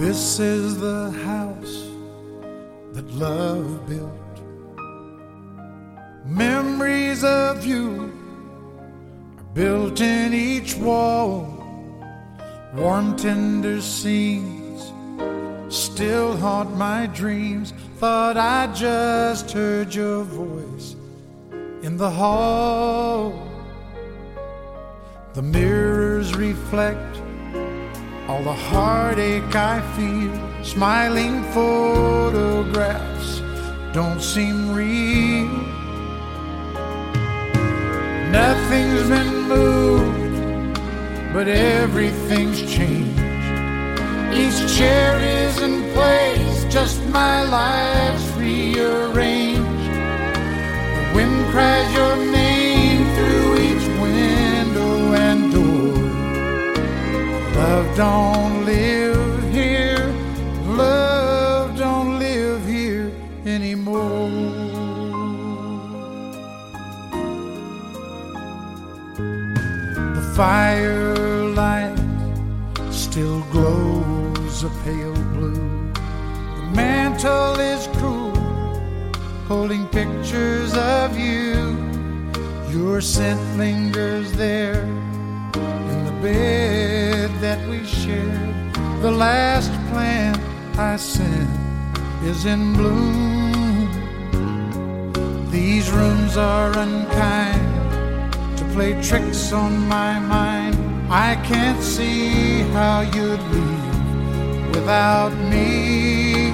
This is the house that love built. Memories of you are built in each wall. Warm, tender scenes still haunt my dreams. Thought I just heard your voice in the hall. The mirrors reflect all the heartache I feel. Smiling photographs don't seem real. Nothing's been moved, but everything's changed. Each chair is in place, just my life's rearranged. The wind cries your name through each window and door. Love don't live here, love don't live here anymore. The firelight still glows a pale blue. The mantle is cool, holding pictures of you. Your scent lingers there in the bed that we shared. The last plant I sent is in bloom. These rooms are unkind to play tricks on my mind. I can't see how you'd leave without me.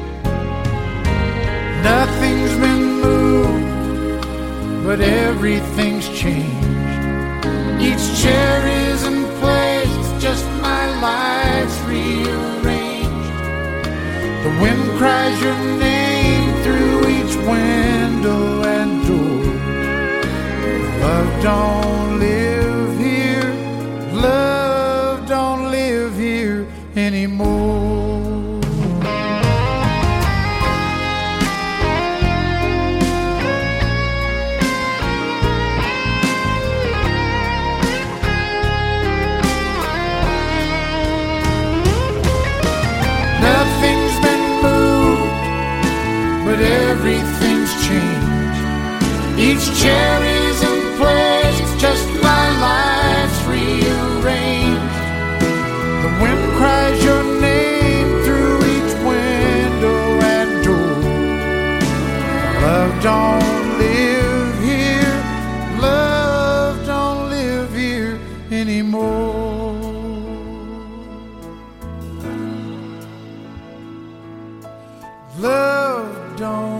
Nothing's been moved, but everything's changed. Each chair is in place, just my life's rearranged. The wind cries your name through each window and door. Love don't live here, love don't live here anymore. Nothing's been moved, but everything's changed. Each chair is in place, it's just my life's rearranged. The wind cries your name through each window and door. Love don't live here, love don't live here anymore. Love don't